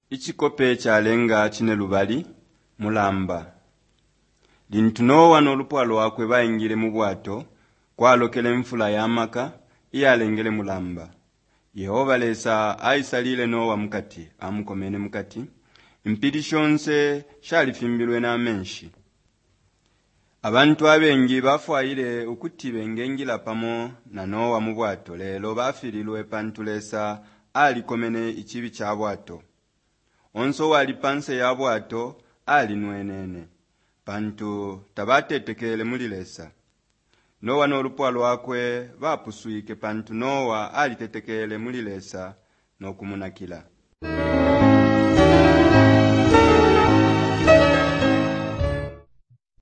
Ichikope kyalenga chine lubali mulamba. Lintu Nowa n'olupwa lwakwe bayingire mu bwato kwalokela enfula y'amaka iyalengele mulamba. Yehova lesa ayisalile Nowa mukati amukomene mukati mpiri shonse shalifimbilwe n'amenshi. Abantu abengi bafwayile ukuti bengengila pamo na Nowa mu bwato lelo bafirilwe pantulesa alikomene ichibi cha bwato. Onso wali panse ya bwato ali nwenene. Pantu tabatetekele mulilesa. Nowa n'olupwa lwakwe bapusuike pantu Nowa alitetekele mulilesa n'okumunakila.